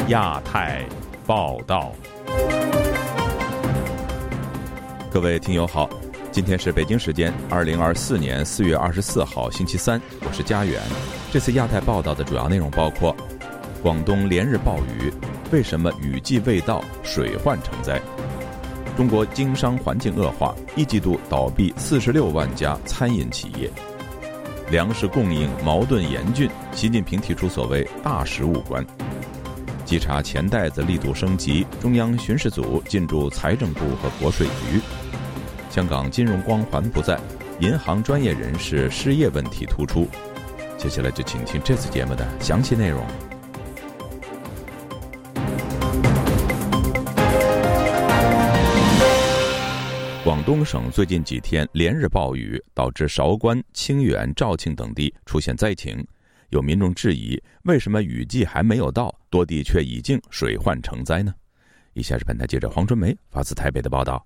亚太报道。各位听友好，今天是北京时间2024年4月24号星期三，我是佳远。这次亚太报道的主要内容包括：广东连日暴雨，为什么雨季未到，水患成灾？中国经商环境恶化，一季度倒闭46万家餐饮企业。粮食供应矛盾严峻，习近平提出所谓大食物观。稽查钱袋子力度升级，中央巡视组进驻财政部和国税局。香港金融光环不在，银行专业人士失业问题突出。接下来就请听这次节目的详细内容。广东省最近几天连日暴雨，导致韶关、清远、肇庆等地出现灾情。有民众质疑，为什么雨季还没有到，多地却已经水患成灾呢？以下是本台记者黄春梅发自台北的报道。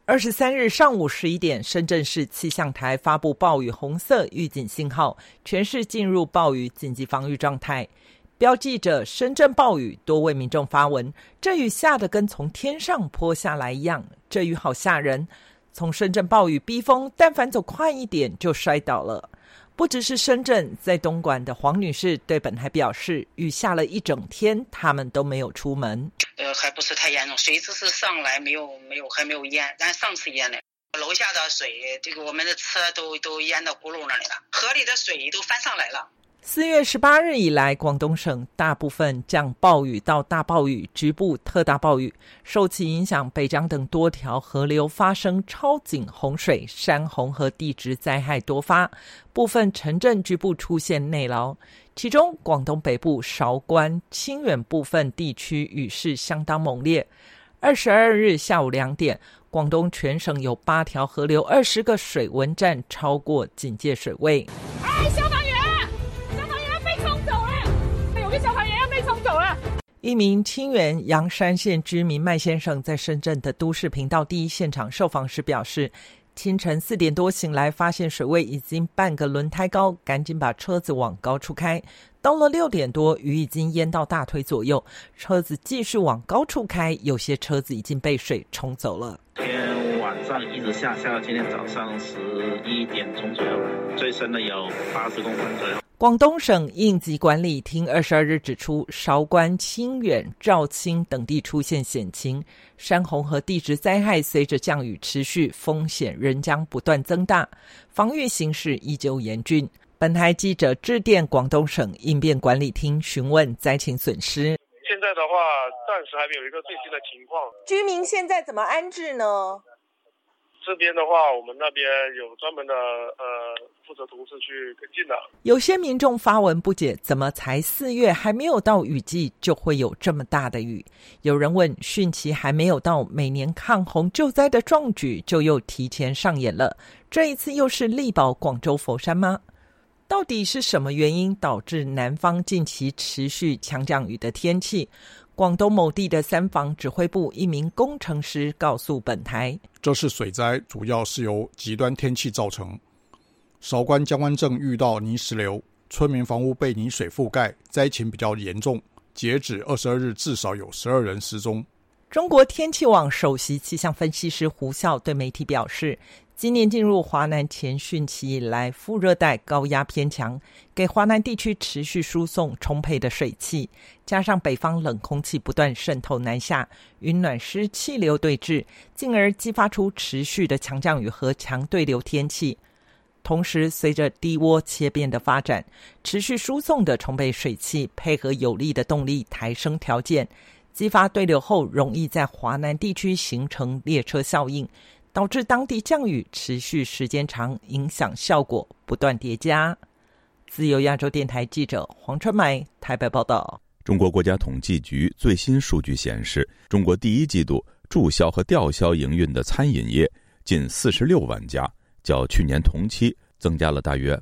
23日上午11点，深圳市气象台发布暴雨红色预警信号，全市进入暴雨紧急防御状态。标记着深圳暴雨，多位民众发文，这雨下得跟从天上泼下来一样，这雨好吓人。从深圳暴雨逼疯，但凡走快一点就摔倒了。不只是深圳，在东莞的黄女士对本台表示，雨下了一整天，他们都没有出门。 还不是太严重，水只是上来还没有淹，但上次淹了。楼下的水，这个我们的车都淹到轱辘那里了，河里的水都翻上来了。 4月18日以来，广东省大部分降暴雨到大暴雨，局部特大暴雨，受其影响，北江等多条河流发生超警洪水，山洪和地质灾害多发，部分城镇局部出现内涝。其中广东北部韶关、清远部分地区雨势相当猛烈。22日下午2点，广东全省有8条河流20个水文站超过警戒水位。 消防员被冲走了，有个消防员要被冲走了。 一名清远阳山县居民麦先生在深圳的都市频道第一现场受访时表示，清晨4点多醒来，发现水位已经半个轮胎高，赶紧把车子往高处开。到了6点多，雨已经淹到大腿左右，车子继续往高处开，有些车子已经被水冲走了。 今天晚上一直下到今天早上11点钟左右，最深的有80公分左右。 广东省应急管理厅22日指出，韶关、清远、肇庆等地出现险情，山洪和地质灾害随着降雨持续，风险仍将不断增大，防御形势依旧严峻。本台记者致电广东省应变管理厅询问灾情损失。 现在的话，暂时还没有一个最新的情况。 居民现在怎么安置呢？ 这边的话，我们那边有专门的负责同事去跟进的。 有些民众发文不解，怎么才4月还没有到雨季就会有这么大的雨？有人问，汛期还没有到，每年抗洪救灾的壮举就又提前上演了，这一次又是力保广州佛山吗？到底是什么原因导致南方近期持续强降雨的天气？广东某地的3防指挥部一名工程师告诉本台， 这次水灾主要是由极端天气造成。韶关江湾镇遇到泥石流，村民房屋被泥水覆盖，灾情比较严重，截止22日至少有12人失踪。 中国天气网首席气象分析师胡笑对媒体表示，今年进入华南前汛期以来，副热带高压偏强，给华南地区持续输送充沛的水汽，加上北方冷空气不断渗透南下，与暖湿气流对峙，进而激发出持续的强降雨和强对流天气。同时，随着低涡切变的发展，持续输送的充沛水汽配合有利的动力抬升条件，激发对流后容易在华南地区形成列车效应，导致当地降雨持续时间长，影响效果不断叠加。自由亚洲电台记者黄春梅台北报道。 中国国家统计局最新数据显示，中国第一季度驻销和吊销营运的餐饮业近46万家，较去年同期增加了大约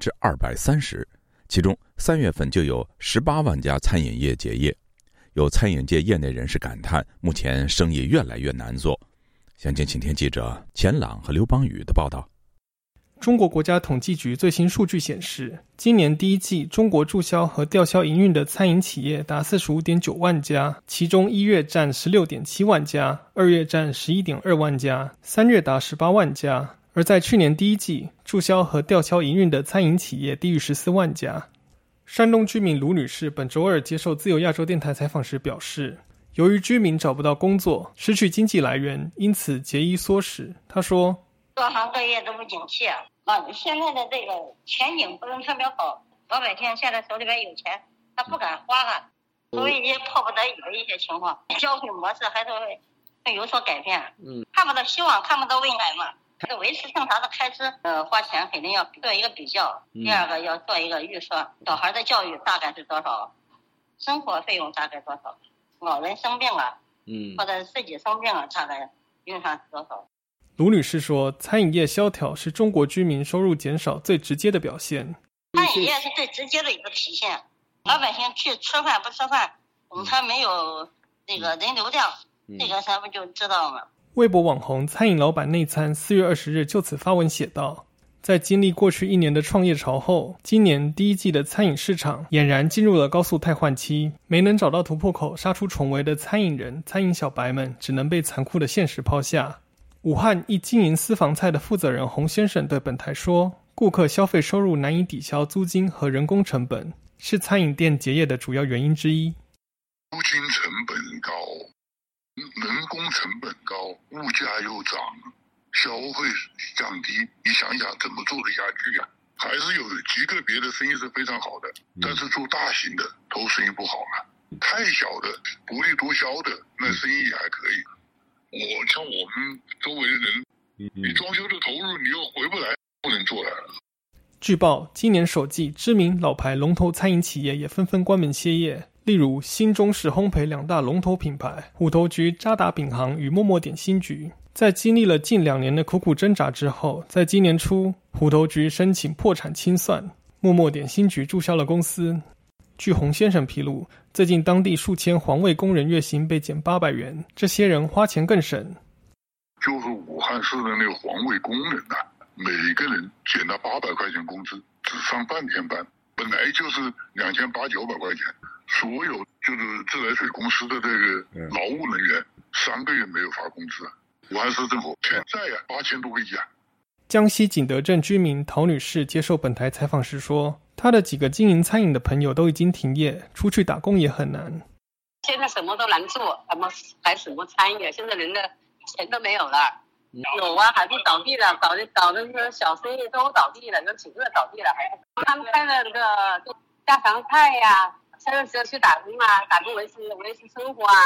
230%，其中3月份就有18万家餐饮业结业。有餐饮界业内人士感叹，目前生意越来越难做。详情请听记者钱朗和刘邦宇的报道。 中国国家统计局最新数据显示，今年第一季中国注销和吊销营运的餐饮企业达 45.9 万家，其中1月占 16.7 万家，2月占 11.2 万家，3月达18万家。而在去年第一季，注销和吊销营运的餐饮企业低于14万家。山东居民卢女士本周二接受自由亚洲电台采访时表示，由于居民找不到工作，失去经济来源，因此节衣缩食。她说， 各行各业都不景气啊，现在的这个前景不是特别好，老百姓现在手里边有钱，他不敢花啊，所以一些迫不得已的一些情况，消费模式还是会有所改变。看不到希望，看不到未来嘛。维持正常的开支，花钱肯定要做一个比较。第二个要做一个预算，小孩的教育大概是多少，生活费用大概多少，老人生病了，或者自己生病了，大概预算是多少。 卢女士说，餐饮业萧条是中国居民收入减少最直接的表现。 餐饮业是最直接的一个体现，老百姓去吃饭不吃饭，他没有这个人流量，这个咱们就知道了。 微博网红餐饮老板内餐4月20日就此发文写道，在经历过去1年的创业潮后，今年第一季的餐饮市场俨然进入了高速汰换期，没能找到突破口杀出重围的餐饮人、餐饮小白们只能被残酷的现实抛下。武汉一经营私房菜的负责人洪先生对本台说，顾客消费收入难以抵消租金和人工成本，是餐饮店结业的主要原因之一。 租金成本高，人工成本高，物价又涨，消费降低，你想想怎么做得下去啊？还是有极个别的生意是非常好的，但是做大型的都生意不好了，太小的薄利多销的那生意还可以。像我们周围的人，你装修的投入你又回不来，不能做了。 据报，今年首季知名老牌龙头餐饮企业也纷纷关门歇业，例如新中式烘焙2大龙头品牌虎头局、渣打饼行与默默点心局。在经历了近2年的苦苦挣扎之后，在今年初，虎头局申请破产清算，默默点心局注销了公司。据洪先生披露，最近当地数千环卫工人月薪被减800元，这些人花钱更省。 就是武汉市的那个环卫工人啊，每个人减到800块钱工资，只上半天班，本来就是2800-900块钱。所有就是自来水公司的这个劳务人员3个月没有发工资，武汉市政府欠债啊，8000多个亿啊。 江西景德镇居民陶女士接受本台采访时说，她的几个经营餐饮的朋友都已经停业，出去打工也很难。 现在什么都难做，他们还什么餐饮？现在人的钱都没有了。有啊，海地倒闭了，搞的那个小生意都倒闭了，有几个倒闭了，还是他们开的那个家常菜呀，现在只有去打工啊，打工维持生活啊。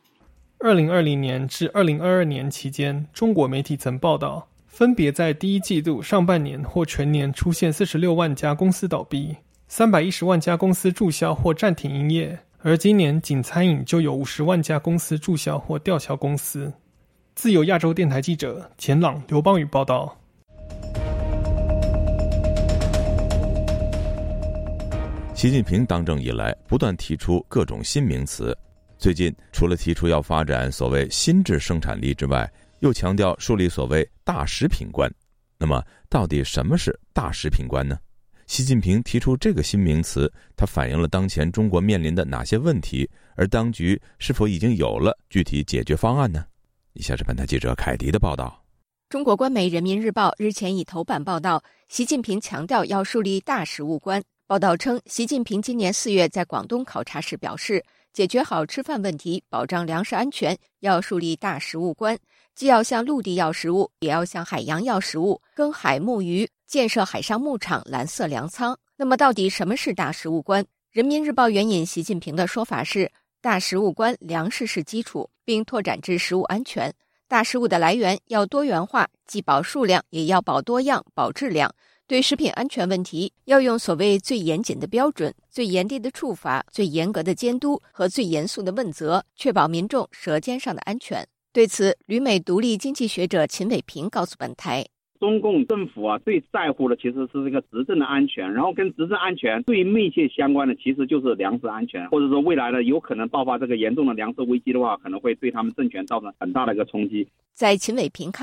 2020年至2022年期间，中国媒体曾报道，分别在第一季度上半年或全年出现46万家公司倒闭，310万家公司注销或暂停营业，而今年仅餐饮就有50万家公司注销或吊销公司。自由亚洲电台记者钱朗、刘邦宇报道。 习近平当政以来，不断提出各种新名词。最近，除了提出要发展所谓新质生产力之外，又强调树立所谓大食品观。那么，到底什么是大食品观呢？习近平提出这个新名词，它反映了当前中国面临的哪些问题？而当局是否已经有了具体解决方案呢？以下是本台记者凯迪的报道。 中国官媒人民日报日前以头版报道，习近平强调要树立大食物观。报道称，习近平今年4月在广东考察时表示，解决好吃饭问题，保障粮食安全，要树立大食物观，既要向陆地要食物，也要向海洋要食物，耕海牧渔，建设海上牧场、蓝色粮仓。那么到底什么是大食物观？人民日报援引习近平的说法是，大食物观，粮食是基础，并拓展至食物安全。大食物的来源要多元化，既保数量，也要保多样、保质量。对食品安全问题，要用所谓最严谨的标准、最严厉的处罚、最严格的监督和最严肃的问责，确保民众舌尖上的安全。对此，旅美独立经济学者秦伟平告诉本台， 中共政府最在乎的其实是这个执政的安全，然后跟执政安全最密切相关的其实就是粮食安全，或者说未来的有可能爆发这个严重的粮食危机的话，可能会对他们政权造成很大的一个冲击。 在秦伟平看来，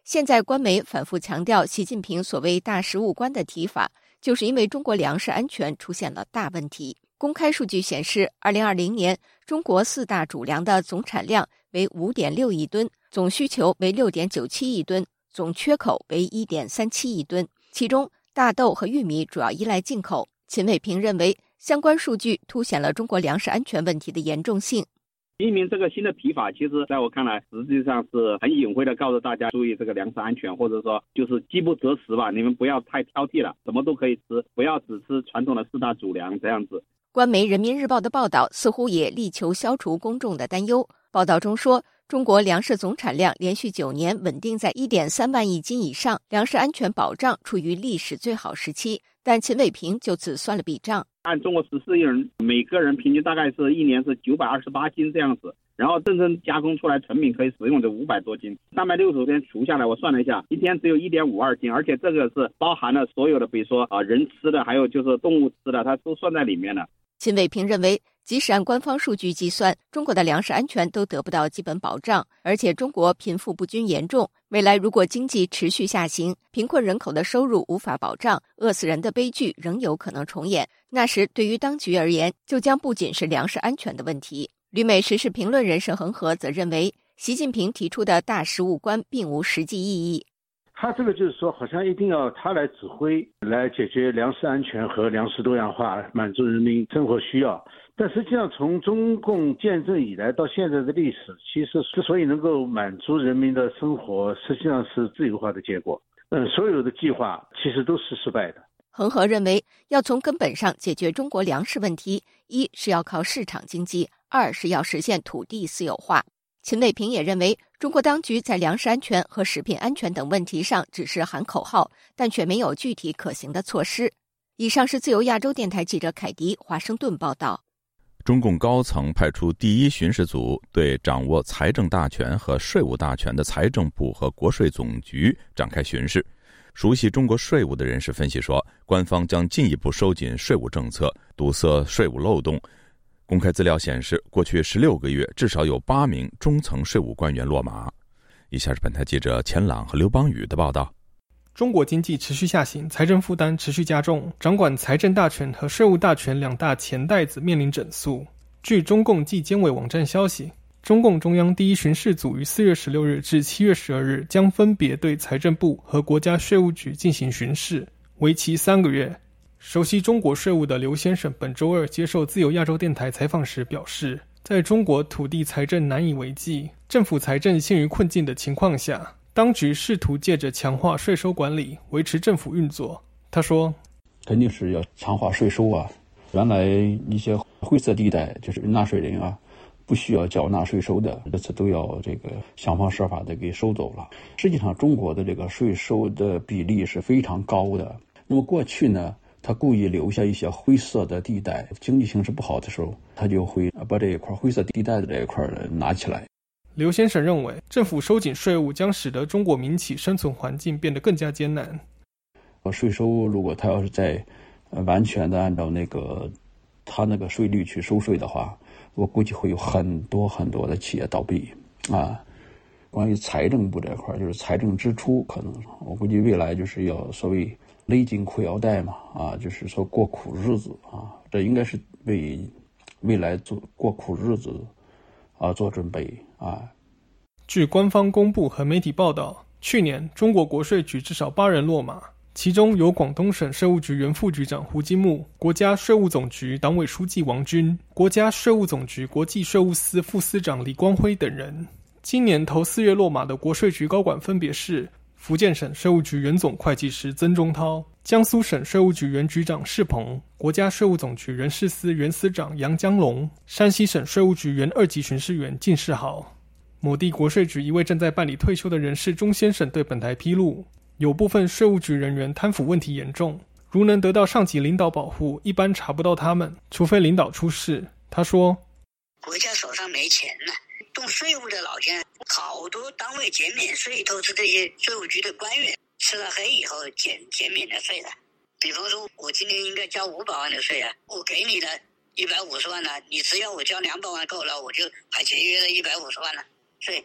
现在官媒反复强调习近平所谓大食物观的提法，就是因为中国粮食安全出现了大问题。公开数据显示，2020年中国4大主粮的总产量为 5.6 亿吨，总需求为 6.97 亿吨，总缺口为 1.37 亿吨，其中大豆和玉米主要依赖进口。秦伟平认为，相关数据凸显了中国粮食安全问题的严重性。 习近平这个新的提法，其实在我看来，实际上是很隐晦的告诉大家注意这个粮食安全，或者说就是饥不择食吧，你们不要太挑剔了，什么都可以吃，不要只吃传统的4大主粮这样子。 官媒《人民日报》的报道似乎也力求消除公众的担忧。报道中说，中国粮食总产量连续9年稳定在 1.3 万亿斤以上，粮食安全保障处于历史最好时期。但秦伟平就此算了笔账， 按中国14亿人，每个人平均大概是一年是928斤这样子，然后真正加工出来成品可以使用的500多斤，365天除下来，我算了一下，一天只有 1.52 斤，而且这个是包含了所有的，比如说人吃的，还有就是动物吃的，它都算在里面的。 秦伟平认为，即使按官方数据计算，中国的粮食安全都得不到基本保障，而且中国贫富不均严重。未来如果经济持续下行，贫困人口的收入无法保障，饿死人的悲剧仍有可能重演。那时对于当局而言，就将不仅是粮食安全的问题。旅美时事评论人沈恒河则认为，习近平提出的大食物观并无实际意义。 他这个就是说，好像一定要他来指挥，来解决粮食安全和粮食多样化，满足人民生活需要。但实际上，从中共建政以来到现在的历史，其实之所以能够满足人民的生活，实际上是自由化的结果。所有的计划其实都是失败的。 恒河认为，要从根本上解决中国粮食问题，一是要靠市场经济，二是要实现土地私有化。秦伟平也认为，中国当局在粮食安全和食品安全等问题上只是喊口号，但却没有具体可行的措施。以上是自由亚洲电台记者凯迪华盛顿报道。 中共高层派出第1巡视组，对掌握财政大权和税务大权的财政部和国税总局展开巡视。熟悉中国税务的人士分析说，官方将进一步收紧税务政策，堵塞税务漏洞。公开资料显示，过去16个月，至少有8名中层税务官员落马。以下是本台记者钱朗和刘邦宇的报道。 中国经济持续下行，财政负担持续加重，掌管财政大权和税务大权2大钱袋子面临整肃。据中共纪监委网站消息，中共中央第1巡视组于4月16日至7月12日将分别对财政部和国家税务局进行巡视，为期3个月。熟悉中国税务的刘先生本周二接受自由亚洲电台采访时表示，在中国土地财政难以为继，政府财政陷于困境的情况下，当局试图借着强化税收管理维持政府运作。他说， 肯定是要强化税收啊，原来一些灰色地带就是纳税人啊不需要缴纳税收的，这次都要想方设法的给收走了。实际上中国的这个税收的比例是非常高的，那么过去呢，他故意留下一些灰色的地带，经济形势不好的时候，他就会把这一块灰色地带的这一块拿起来。 刘先生认为，政府收紧税务将使得中国民企生存环境变得更加艰难。 税收如果他要是在完全的按照他那个税率去收税的话，我估计会有很多很多的企业倒闭啊。关于财政部这块，就是财政支出，可能我估计未来就是要所谓勒紧裤腰带嘛，就是说过苦日子啊，这应该是为未来过苦日子做准备啊。 据官方公布和媒体报道，去年中国国税局至少8人落马，其中有广东省税务局原副局长胡金木、国家税务总局党委书记王军、国家税务总局国际税务司副司长李光辉等人。今年头4月落马的国税局高管分别是福建省税务局原总会计师曾中涛、江苏省税务局原局长释鹏、国家税务总局人事司原司长杨江龙、山西省税务局原2级巡视员靳世豪。某地国税局一位正在办理退休的人士钟先生对本台披露，有部分税务局人员贪腐问题严重，如能得到上级领导保护，一般查不到他们，除非领导出事。他说， 国家手上没钱了，动税务的老钱，好多单位减免税都是这些税务局的官员吃了黑以后减免的税的。比方说我今年应该交500万的税啊，我给你了150万了，你只要我交200万够了，我就还节约了150万了税。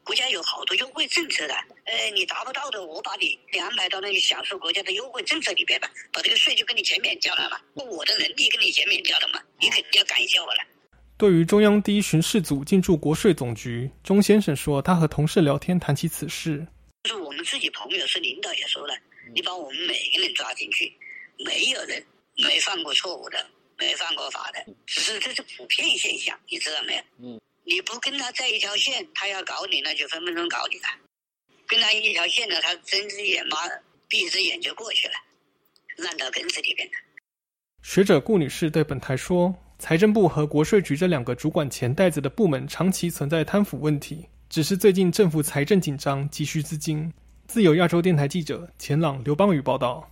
国家有好多优惠政策的，你达不到的，我把你安排到那里享受国家的优惠政策里边吧，把这个税就跟你减免掉了嘛，我的能力跟你减免掉了嘛，你肯定要感谢我了。 对于中央第一巡视组进驻国税总局，钟先生说，他和同事聊天谈起此事， 就是我们自己朋友是领导也说了，你把我们每个人抓进去，没有人没犯过错误的，没犯过法的，只是这是普遍现象，你知道没有？你不跟他在一条线，他要搞你，那就分分钟搞你了。跟他一条线呢，他睁只眼闭只眼就过去了，烂到根子里边了。 学者顾女士对本台说，财政部和国税局这2个主管钱袋子的部门长期存在贪腐问题，只是最近政府财政紧张，急需资金。自由亚洲电台记者钱朗、刘邦宇报道。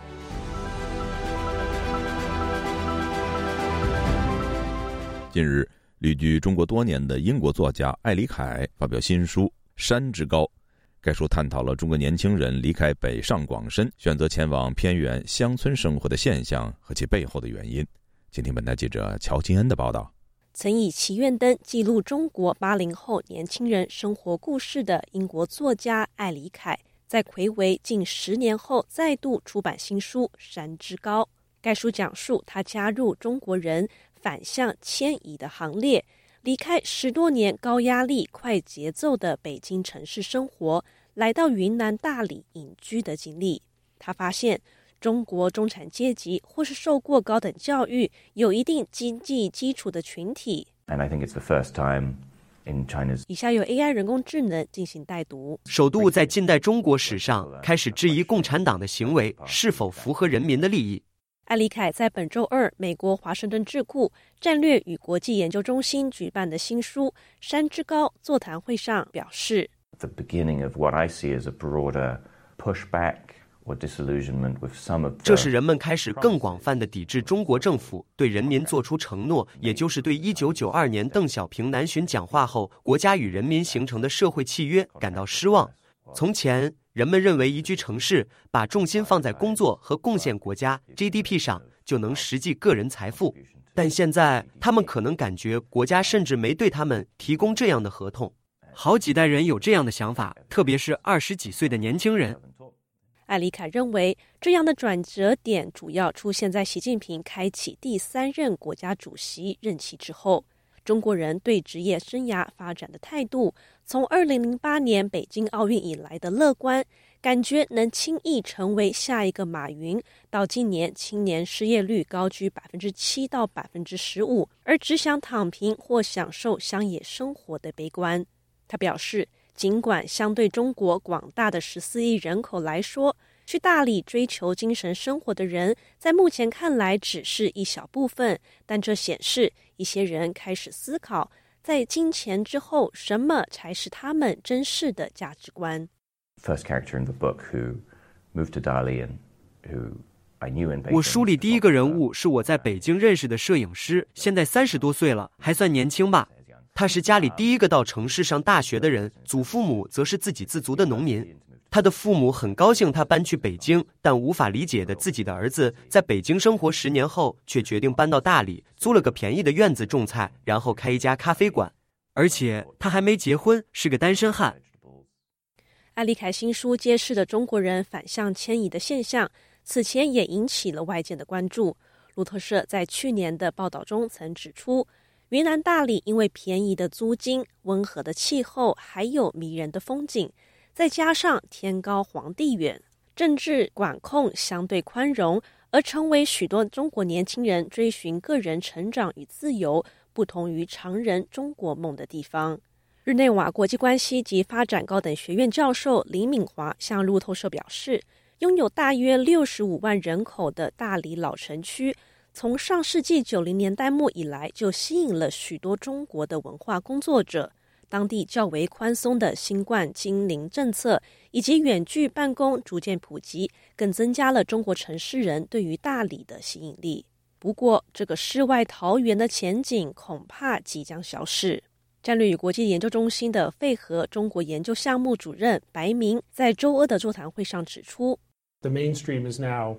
近日，旅居中国多年的英国作家艾里凯发表新书《山之高》，该书探讨了中国年轻人离开北上广深，选择前往偏远乡村生活的现象和其背后的原因。请听本台记者乔金恩的报道。 曾以祈愿灯记录中国80后年轻人生活故事的英国作家艾里凯，在睽违近10年后再度出版新书《山之高》。该书讲述他加入中国人反向迁移的行列，离开10多年高压力、快节奏的北京城市生活，来到云南大理隐居的经历。他发现，中国中产阶级或是受过高等教育、有一定经济基础的群体。 And I think it's the first time in China's... 以下由 AI 人工智能进行代读。 首度在近代中国史上开始质疑共产党的行为是否符合人民的利益。 艾里凯在本周2美国华盛顿智库战略与国际研究中心举办的新书《山之高》座谈会上表示 The beginning of what I see as a broader pushback or disillusionment with some of the... 这是人们开始更广泛的抵制中国政府对人民做出承诺，也就是对1992年邓小平南巡讲话后国家与人民形成的社会契约感到失望。从前人们认为宜居城市把重心放在工作和贡献国家 GDP 上就能实际个人财富，但现在他们可能感觉国家甚至没对他们提供这样的合同。好几代人有这样的想法，特别是20几岁的年轻人。 艾里凯认为，这样的转折点主要出现在习近平开启第3任国家主席任期之后。中国人对职业生涯发展的态度，从2008年北京奥运以来的乐观，感觉能轻易成为下一个马云，到今年青年失业率高居7%到15%，而只想躺平或享受乡野生活的悲观。他表示，尽管相对中国广大的14亿人口来说，去大理追求精神生活的人在目前看来只是一小部分，但这显示一些人开始思考，在金钱之后什么才是他们真实的价值观。 First character in the book who moved to Dali and who I knew in Beijing. 我书里第一个人物是我在北京认识的摄影师，现在30多岁了，还算年轻吧。他是家里第一个到城市上大学的人，祖父母则是自给自足的农民。他的父母很高兴他搬去北京，但无法理解的自己的儿子在北京生活10年后，却决定搬到大理，租了个便宜的院子种菜，然后开一家咖啡馆。而且他还没结婚，是个单身汉。 艾里凯新书揭示了中国人反向迁移的现象，此前也引起了外界的关注。路透社在去年的报道中曾指出，云南大理因为便宜的租金、温和的气候，还有迷人的风景，再加上天高皇帝远，政治管控相对宽容，而成为许多中国年轻人追寻个人成长与自由不同于常人中国梦的地方。日内瓦国际关系及发展高等学院教授李敏华向路透社表示，拥有大约65万人口的大理老城区，从上世纪90年代末以来就吸引了许多中国的文化工作者。当地较为宽松的新冠清零政策以及远距办公逐渐普及，更增加了中国城市人对于大理的吸引力。不过，这个世外桃源的前景恐怕即将消逝。战略与国际研究中心的费和中国研究项目主任白明在周2的座谈会上指出， The mainstream is now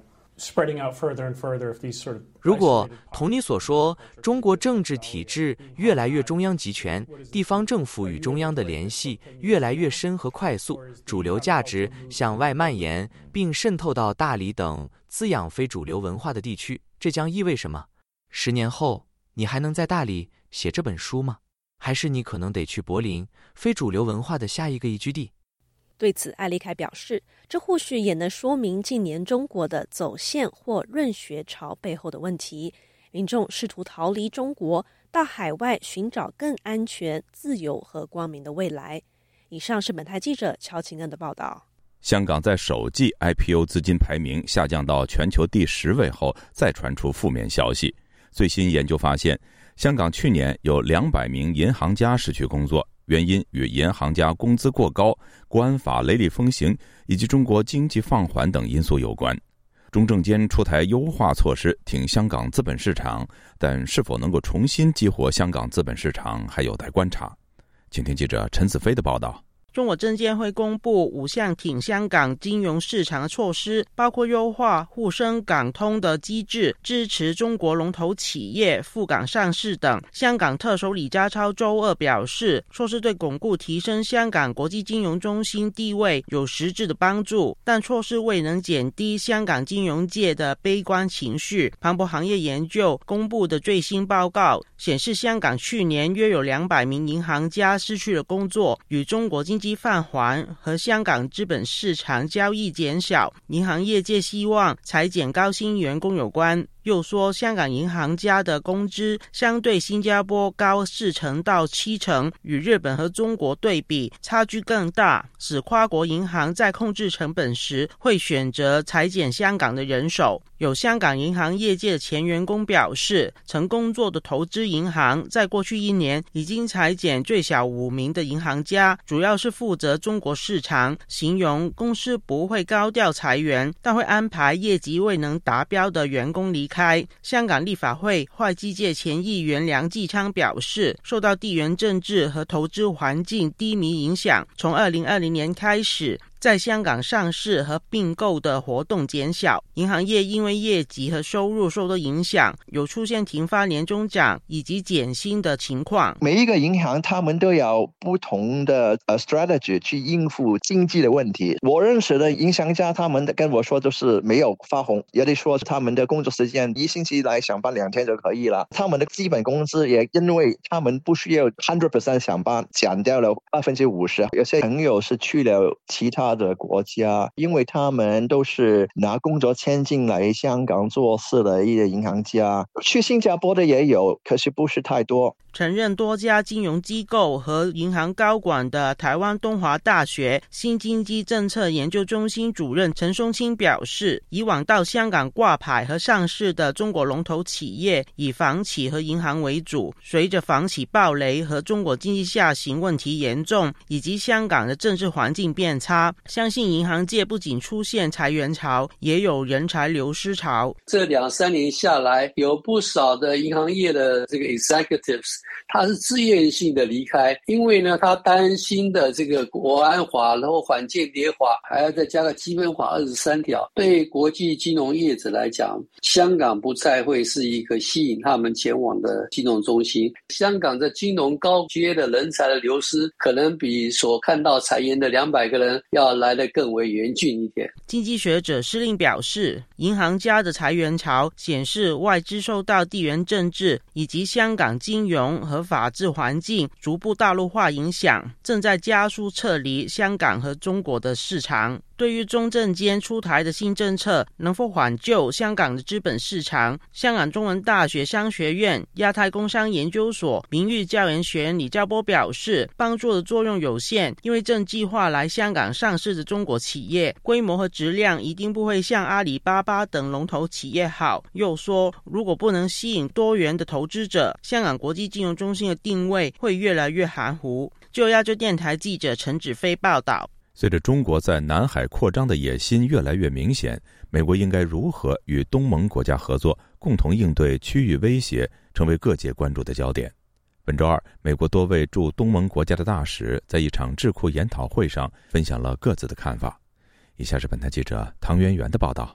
如果同你所说，中国政治体制越来越中央集权，地方政府与中央的联系越来越深和快速，主流价值向外蔓延，并渗透到大理等滋养非主流文化的地区，这将意味什么？10年后，你还能在大理写这本书吗？还是你可能得去柏林，非主流文化的下一个宜居地？ 对此，艾利凯表示，这或许也能说明近年中国的走线或润学潮背后的问题。民众试图逃离中国，到海外寻找更安全、自由和光明的未来。以上是本台记者乔晴恩的报道。 香港在首季 IPO 资金排名下降到全球第10位后，再传出负面消息。最新研究发现，香港去年有200名银行家失去工作，原因与银行家工资过高、国安法雷厉风行以及中国经济放缓等因素有关。中证监出台优化措施挺香港资本市场，但是否能够重新激活香港资本市场还有待观察。请听记者陈子飞的报道。 中国证监会公布5项挺香港金融市场的措施，包括优化沪深港通的机制，支持中国龙头企业赴港上市等。香港特首李家超周二表示，措施对巩固提升香港国际金融中心地位有实质的帮助，但措施未能减低香港金融界的悲观情绪。彭博行业研究公布的最新报告显示，香港去年约有200名银行家失去了工作，与中国经济放缓和香港资本市场交易减少，银行业界希望裁减高薪员工有关。又说，香港银行家的工资相对新加坡高40%到70%，与日本和中国对比差距更大，使跨国银行在控制成本时会选择裁减香港的人手。有香港银行业界的前员工表示，曾工作的投资银行在过去1年已经裁减最少5名的银行家，主要是负责中国市场，形容公司不会高调裁员，但会安排业绩未能达标的员工离开。香港立法会会计界前议员梁继昌表示，受到地缘政治和投资环境低迷影响，从2020年开始，在香港上市和并购的活动减小，银行业因为业绩和收入受到影响，有出现停发年终奖以及减薪的情况。 每一个银行他们都有不同的strategy 去应付经济的问题。我认识的银行家他们跟我说就是没有发红，有的说他们的工作时间1星期来上班2天就可以了，他们的基本工资也因为他们不需要 100% 上班，减掉了50%。有些朋友是去了其他的国家，因为他们都是拿工作签进来香港做事的一些银行家，去新加坡的也有，可是不是太多。 承认多家金融机构和银行高管的台湾东华大学新经济政策研究中心主任陈松青表示，以往到香港挂牌和上市的中国龙头企业以房企和银行为主，随着房企暴雷和中国经济下行问题严重，以及香港的政治环境变差，相信银行界不仅出现裁员潮，也有人才流失潮。 这2-3年下来，有不少的银行业的这个 executives， 他是自愿性的离开，因为呢，他担心的这个国安法，然后反间谍法，还要再加个基本法23条。对国际金融业者来讲，香港不再会是一个吸引他们前往的金融中心。香港的金融高阶的人才的流失，可能比所看到裁员的200个人要来得更为严峻一点。 经济学者施令表示，银行家的裁员潮显示外资受到地缘政治以及香港金融和法治环境逐步大陆化影响，正在加速撤离香港和中国的市场。对于中证监出台的新政策能否挽救香港的资本市场，香港中文大学商学院亚太工商研究所名誉教研学员李兆波表示，帮助的作用有限，因为正计划来香港上市的中国企业规模和质量一定不会像阿里巴巴等龙头企业好。又说，如果不能吸引多元的投资者，香港国际金融中心的定位会越来越含糊。就亚洲电台记者陈子飞报道。 随着中国在南海扩张的野心越来越明显，美国应该如何与东盟国家合作，共同应对区域威胁，成为各界关注的焦点。本周二，美国多位驻东盟国家的大使在一场智库研讨会上分享了各自的看法。以下是本台记者唐媛媛的报道。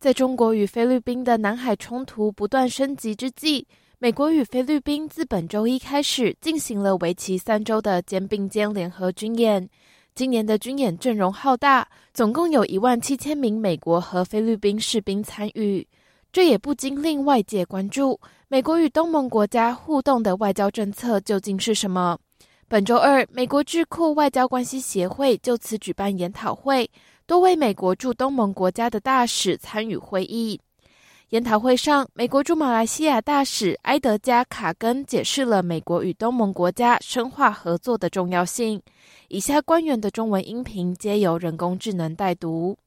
在中国与菲律宾的南海冲突不断升级之际，美国与菲律宾自本周一开始进行了为期3周的肩并肩联合军演。今年的军演阵容浩大，总共有17000名美国和菲律宾士兵参与。这也不禁令外界关注，美国与东盟国家互动的外交政策究竟是什么？本周二，美国智库外交关系协会就此举办研讨会，多位美国驻东盟国家的大使参与会议。研讨会上，美国驻马来西亚大使埃德加·卡根解释了美国与东盟国家深化合作的重要性。以下官员的中文音频皆由人工智能代读。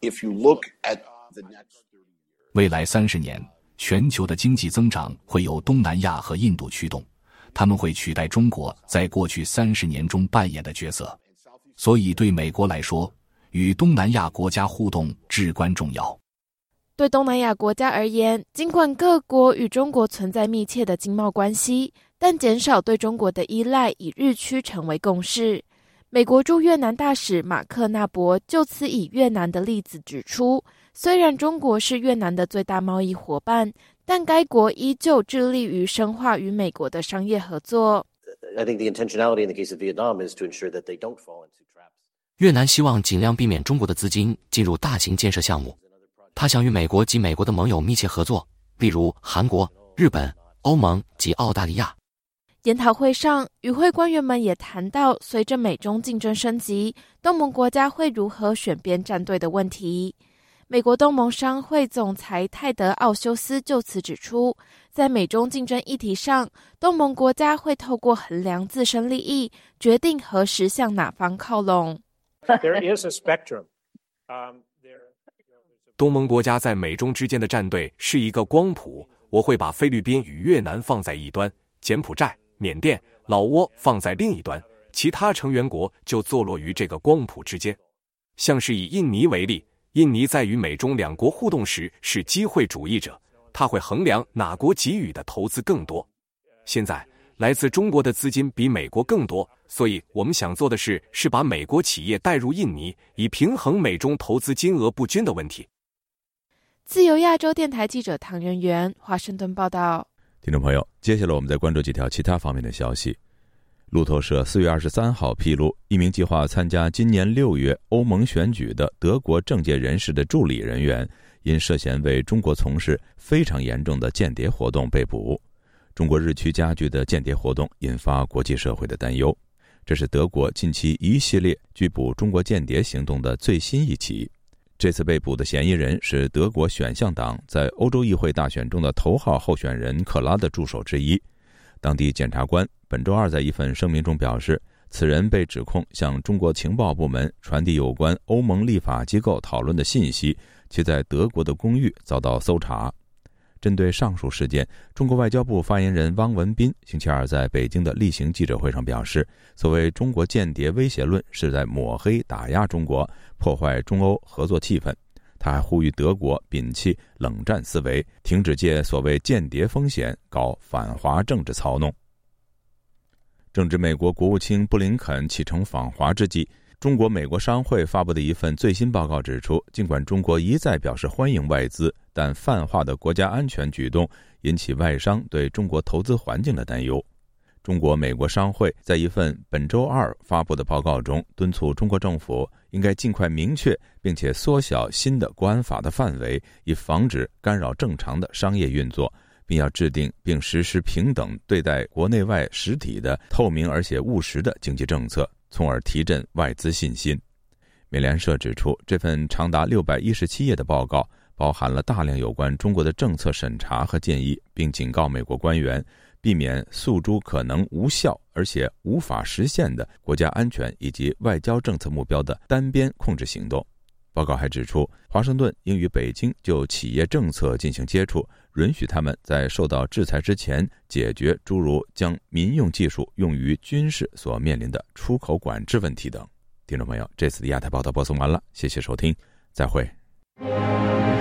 未来30年，全球的经济增长会由东南亚和印度驱动，他们会取代中国在过去30年中扮演的角色。所以对美国来说，与东南亚国家互动至关重要。 对东南亚国家而言，尽管各国与中国存在密切的经贸关系，但减少对中国的依赖已日趋成为共识。美国驻越南大使马克纳博就此以越南的例子指出，虽然中国是越南的最大贸易伙伴，但该国依旧致力于深化与美国的商业合作。 越南希望尽量避免中国的资金进入大型建设项目，他想与美国及美国的盟友密切合作，例如韩国、日本、欧盟及澳大利亚。 研讨会上，与会官员们也谈到，随着美中竞争升级，东盟国家会如何选边站队的问题。美国东盟商会总裁泰德·奥修斯就此指出，在美中竞争议题上，东盟国家会透过衡量自身利益，决定何时向哪方靠拢。 东盟国家在美中之间的站队是一个光谱，我会把菲律宾与越南放在一端，柬埔寨、缅甸、老挝放在另一端，其他成员国就坐落于这个光谱之间。像是以印尼为例，印尼在与美中两国互动时是机会主义者，他会衡量哪国给予的投资更多。现在来自中国的资金比美国更多，所以我们想做的是把美国企业带入印尼，以平衡美中投资金额不均的问题。 自由亚洲电台记者唐媛媛，华盛顿报道。 听众朋友，接下来我们再关注几条其他方面的消息。路透社4月23号披露，一名计划参加今年6月欧盟选举的德国政界人士的助理人员，因涉嫌为中国从事非常严重的间谍活动被捕。中国日趋加剧的间谍活动引发国际社会的担忧，这是德国近期一系列拘捕中国间谍行动的最新一起。这次被捕的嫌疑人是德国选项党在欧洲议会大选中的头号候选人克拉的助手之一。当地检察官本周二在一份声明中表示，此人被指控向中国情报部门传递有关欧盟立法机构讨论的信息，其在德国的公寓遭到搜查。针对上述事件，中国外交部发言人汪文斌星期二在北京的例行记者会上表示，所谓中国间谍威胁论是在抹黑打压中国，破坏中欧合作气氛。他还呼吁德国摒弃冷战思维，停止借所谓间谍风险搞反华政治操弄。正值美国国务卿布林肯启程访华之际，中国美国商会发布的一份最新报告指出，尽管中国一再表示欢迎外资，但泛化的国家安全举动引起外商对中国投资环境的担忧。中国美国商会在一份本周二发布的报告中，敦促中国政府应该尽快明确并且缩小新的国安法的范围，以防止干扰正常的商业运作，并要制定并实施平等对待国内外实体的透明而且务实的经济政策，从而提振外资信心。美联社指出，这份长达617页的报告包含了大量有关中国的政策审查和建议，并警告美国官员避免诉诸可能无效而且无法实现的国家安全以及外交政策目标的单边控制行动。报告还指出，华盛顿应与北京就企业政策进行接触，允许他们在受到制裁之前解决诸如将民用技术用于军事所面临的出口管制问题等。听众朋友，这次的亚太报道播送完了，谢谢收听，再会。